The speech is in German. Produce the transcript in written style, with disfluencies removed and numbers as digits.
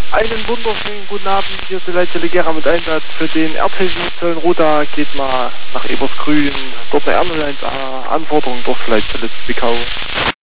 Einen wunderschönen guten Abend, hier ist die Leitstelle Gera mit Einsatz für den R-Technik Zöllenroda. Geht mal nach Ebersgrün, dort eine R01A Anforderung durch Leitstelle Zwickau.